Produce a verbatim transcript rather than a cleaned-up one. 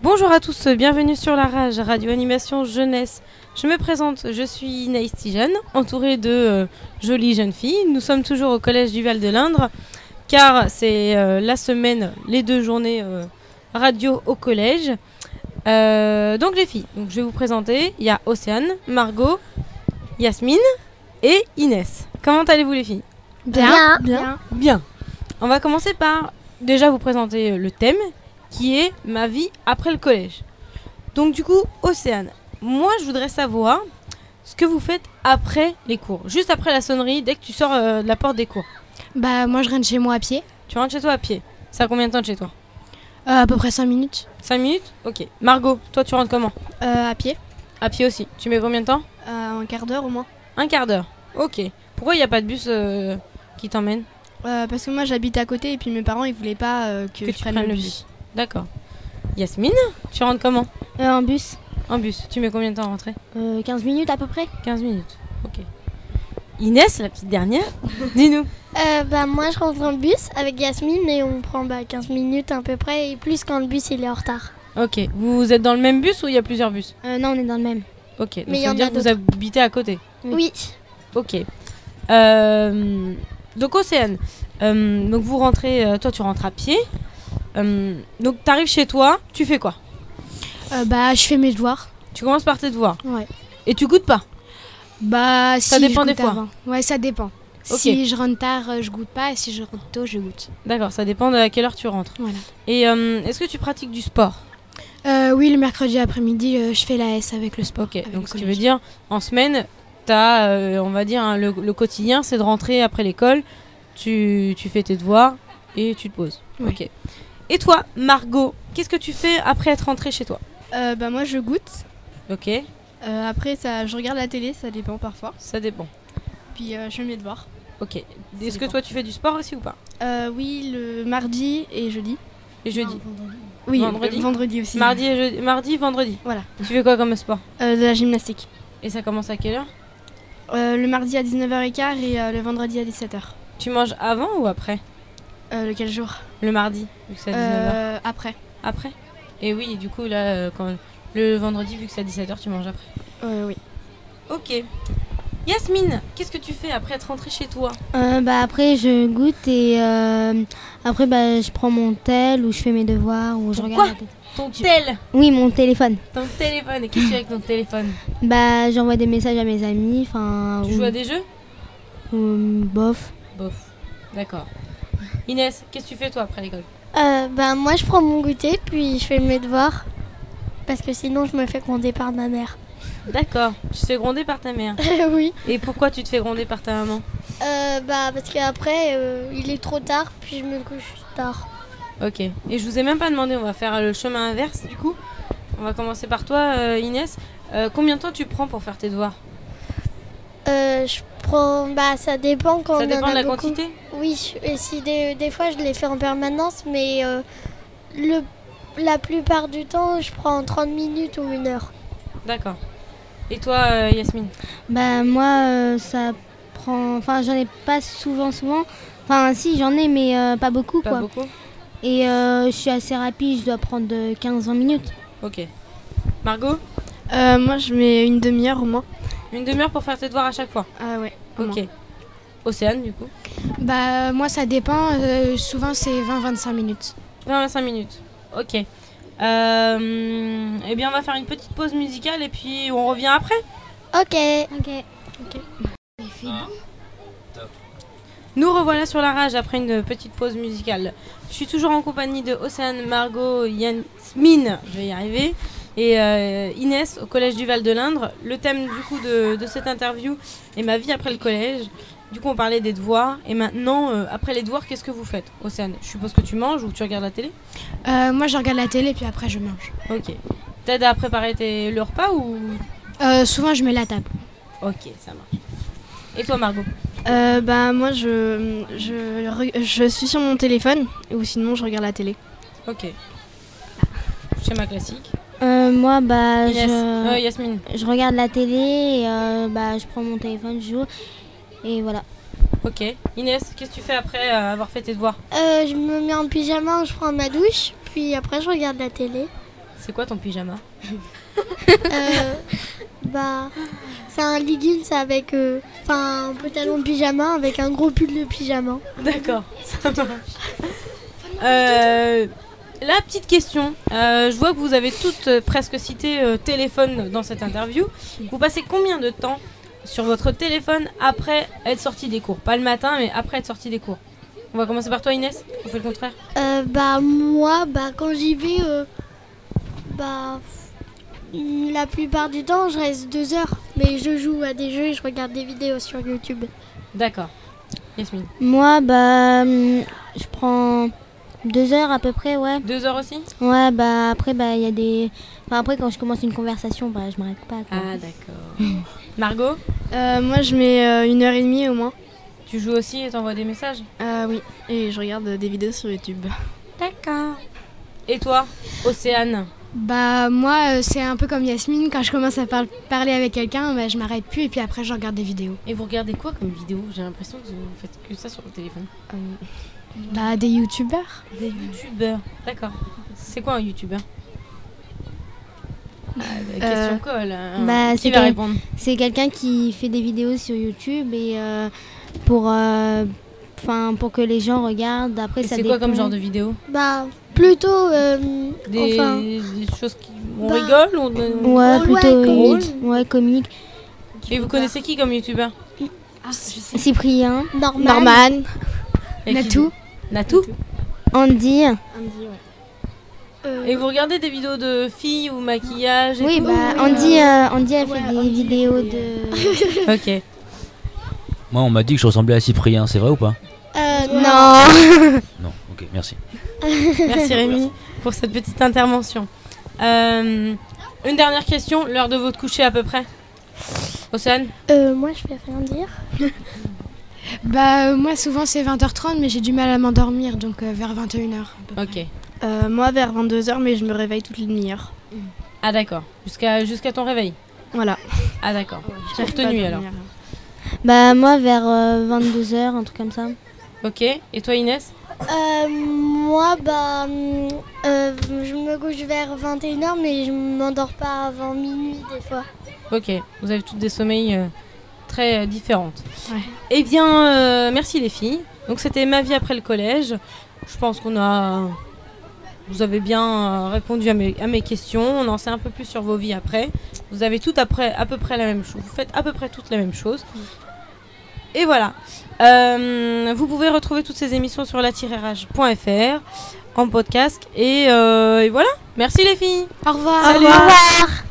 Bonjour à tous, bienvenue sur La Rage, radio animation jeunesse. Je me présente, je suis Naïs Tijane, entourée de euh, jolies jeunes filles. Nous sommes toujours au collège du Val-de-Lindre, car c'est euh, la semaine, les deux journées euh, radio au collège. Euh, donc les filles, donc je vais vous présenter, il y a Océane, Margot, Yasmine et Inès. Comment allez-vous les filles ? Bien. Bien. Bien. On va commencer par déjà vous présenter le thème, qui est ma vie après le collège. Donc du coup, Océane, moi je voudrais savoir ce que vous faites après les cours, juste après la sonnerie, dès que tu sors euh, de la porte des cours. Bah moi je rentre chez moi à pied. Tu rentres chez toi à pied. Ça a combien de temps de chez toi ? Euh, à peu près cinq minutes. cinq minutes ? Ok. Margot, toi tu rentres comment ? Euh, à pied. À pied aussi. Tu mets combien de temps ? Euh, un quart d'heure au moins. Un quart d'heure. Ok. Pourquoi il n'y a pas de bus euh, qui t'emmène ? Euh, parce que moi j'habite à côté et puis mes parents ils voulaient pas euh, que, Que je tu prenne prennes le le bus. bus. D'accord. Yasmine, tu rentres comment ? Euh, en bus, En bus. Tu mets combien de temps à rentrer ? euh, quinze minutes à peu près. quinze minutes. Ok. Inès, la petite dernière, dis-nous. Euh, bah, moi, je rentre en bus avec Yasmine et on prend bah, quinze minutes à peu près et plus quand le bus il est en retard. Ok. Vous êtes dans le même bus ou il y a plusieurs bus ? Euh, non, on est dans le même. Ok. Donc Mais il y ça en veut dire a que vous habitez à côté. Oui. Oui. Ok. Euh, donc Océane, euh, donc vous rentrez, euh, toi tu rentres à pied. Euh, donc tu arrives chez toi, tu fais quoi ? Euh, bah je fais mes devoirs. Tu commences par tes devoirs. Ouais. Et tu goûtes pas ? Bah Ça si, dépend je des goûte fois. avant. Ouais, ça dépend. Ok. Si je rentre tard, euh, je goûte pas et si je rentre tôt, je goûte. D'accord, ça dépend de à quelle heure tu rentres. Voilà. Et euh, est-ce que tu pratiques du sport ? Euh, oui, le mercredi après-midi, euh, je fais la S avec le sport. Ok, avec donc le ce qui veut collège. dire, en semaine, tu as, euh, on va dire, hein, le, le quotidien, c'est de rentrer après l'école, tu, tu fais tes devoirs et tu te poses. Ouais. Ok. Et toi, Margot, qu'est-ce que tu fais après être rentrée chez toi ? Euh, bah moi je goûte. Ok, Euh, après ça, je regarde la télé, ça dépend parfois. ça dépend. Puis euh, je fais mes devoirs. Ok. Est-ce que dépend. toi, tu fais du sport aussi ou pas ? Euh, oui, le mardi et jeudi. Et jeudi. Oui, Vendredi. le vendredi aussi. Mardi et jeudi. Mardi, vendredi. Voilà. Tu fais quoi comme sport ? Euh, de la gymnastique. Et ça commence à quelle heure ? Euh, le mardi à dix-neuf heures quinze et euh, le vendredi à dix-sept heures. Tu manges avant ou après ? Euh, lequel jour Le mardi, vu que c'est à dix-neuf heures. euh, Après. Après ? Et oui, du coup, là, euh, quand le vendredi, vu que c'est à dix-sept heures, tu manges après. Euh, oui. Ok. Yasmine, qu'est-ce que tu fais après être rentrée chez toi ? Euh, bah, après, je goûte et euh, après, bah, je prends mon tel ou je fais mes devoirs ou je Ton regarde quoi la télé. Ton tel, Oui, mon téléphone. ton téléphone. Et qu'est-ce que tu fais avec ton téléphone ? Bah, j'envoie des messages à mes amis. Enfin, Tu ou- joues à des jeux ? ou, bof. Bof. D'accord. Inès, qu'est-ce que tu fais toi après l'école ? Euh, bah, moi, je prends mon goûter puis je fais mes devoirs parce que sinon je me fais gronder par ma mère. D'accord. Tu te fais gronder par ta mère. Oui. Et pourquoi tu te fais gronder par ta maman ? Euh, bah, parce qu'après, euh, il est trop tard puis je me couche tard. Ok. Et je vous ai même pas demandé, on va faire le chemin inverse du coup. On va commencer par toi, euh, Inès. Euh, combien de temps tu prends pour faire tes devoirs ? Euh, je prends, bah, ça dépend quand Ça on dépend en de a la beaucoup. quantité ? Oui, et si des, des fois je les fais en permanence, mais euh, le, la plupart du temps, je prends trente minutes ou une heure. D'accord. Et toi, euh, Yasmine ? Bah, moi, euh, ça prend. Enfin, j'en ai pas souvent, souvent. Enfin, si, j'en ai, mais euh, pas beaucoup, Pas quoi. beaucoup ? Et euh, je suis assez rapide, je dois prendre euh, quinze vingt minutes. Ok. Margot ? Euh, moi je mets une demi-heure au moins. Une demi-heure pour faire tes devoirs à chaque fois ? Ah ouais. au Ok. moins. Océane, du coup ? Bah moi ça dépend. euh, souvent c'est vingt à vingt-cinq minutes. vingt à vingt-cinq minutes. Ok. Euh, eh bien, on va faire une petite pause musicale et puis on revient après. Ok. Ok. Nous revoilà sur La Rage après une petite pause musicale. Je suis toujours en compagnie de Océane, Margot, Yasmine, je vais y arriver, et euh, Inès au collège du Val-de-Lindre. Le thème du coup de, de cette interview est ma vie après le collège. Du coup, on parlait des devoirs. Et maintenant, euh, après les devoirs, qu'est-ce que vous faites, Océane ? Je suppose que tu manges ou tu regardes la télé ? Euh, moi je regarde la télé puis après je mange. Ok. T'aides à préparer tes, le repas ou... Euh, souvent je mets la table. Ok, ça marche. Et toi, Margot ? Euh, bah moi je, je, re- je suis sur mon téléphone ou sinon je regarde la télé. Ok. Schéma classique. Euh, moi, bah, Inès, je, euh, Yasmine. je regarde la télé et euh, bah, je prends mon téléphone, je joue. Et voilà. Ok. Inès, qu'est-ce que tu fais après euh, avoir fait tes devoirs ? Euh, je me mets en pyjama, je prends ma douche, puis après je regarde la télé. C'est quoi ton pyjama? Euh, bah, c'est un leggings avec, euh, enfin, un pantalon de pyjama avec un gros pull de pyjama. D'accord, ça marche. Euh, la petite question, euh, je vois que vous avez toutes euh, presque cité euh, téléphone dans cette interview. Vous passez combien de temps sur votre téléphone après être sorti des cours? Pas le matin, mais après être sorti des cours. On va commencer par toi, Inès. On fait le contraire. Euh, bah, moi, bah, quand j'y vais, euh, bah, la plupart du temps, je reste deux heures. Mais je joue à des jeux et je regarde des vidéos sur YouTube. D'accord. Yasmine. Moi, bah, hum, je prends deux heures à peu près, ouais. Deux heures aussi? Ouais, bah après, bah il y a des. Enfin, après, quand je commence une conversation, bah je m'arrête pas. Quoi. Ah, d'accord. Margot, Euh, moi, je mets euh, une heure et demie au moins. tu joues aussi et t'envoies des messages? Euh, oui, et je regarde des vidéos sur YouTube. D'accord. Et toi, Océane? Bah moi euh, c'est un peu comme Yasmine, quand je commence à par- parler avec quelqu'un, bah, je m'arrête plus et puis après je regarde des vidéos. Et vous regardez quoi comme vidéo? J'ai l'impression que vous faites que ça sur le téléphone. Euh, Bah des youtubeurs. Des youtubeurs. D'accord. C'est quoi un youtubeur? Ah, la question Euh, colle. hein. bah, Qui c'est va quel- répondre? C'est quelqu'un qui fait des vidéos sur YouTube et euh, pour, euh, enfin, pour que les gens regardent. Après, Et ça c'est quoi dépend. comme genre de vidéo? Bah, plutôt, euh, Des, enfin, des choses qui... On bah, rigole on... Ouais, Ouais, plutôt comique. ouais, comique. Et vous connaissez qui comme youtubeur? Ah, je sais. Cyprien, normal. Norman. Et qui- Natou. Natou. Andy. Andy, ouais. Euh, Et vous regardez des vidéos de filles ou maquillage et Oui, tout? bah Andy, euh, Andy a Ouais, fait des Andy, vidéos il de. Ok. Moi, on m'a dit que je ressemblais à Cyprien, c'est vrai ou pas? euh, Non. Non, ok, merci. Merci Rémi pour cette petite intervention. Euh, une dernière question, l'heure de votre coucher à peu près. Océane? Euh, moi, je vais rien dire. Bah euh, moi souvent c'est vingt heures trente mais j'ai du mal à m'endormir donc euh, vers vingt et une heures. Ok. Euh, moi, vers vingt-deux heures, mais je me réveille toutes les demi-heures. Ah d'accord. Jusqu'à jusqu'à ton réveil? Voilà. Ah d'accord. J'arrive Courte pas à nuit dormir. alors. Bah moi vers vingt-deux heures, un truc comme ça. Ok. Et toi Inès? Euh, moi, bah, hum, euh, je me couche vers vingt et une heures, mais je m'endors pas avant minuit des fois. Ok. Vous avez toutes des sommeils euh, très euh, différentes. Ouais. Eh bien, euh, merci les filles. Donc c'était ma vie après le collège. Je pense qu'on a... Vous avez bien euh, répondu à mes, à mes questions. On en sait un peu plus sur vos vies après. Vous avez toutes après, à peu près la même chose. Vous faites à peu près toutes la même chose. Et voilà. Euh, vous pouvez retrouver toutes ces émissions sur la tiret rage point f r en podcast. Et, euh, et voilà. Merci les filles. Au revoir. Salut. Au revoir.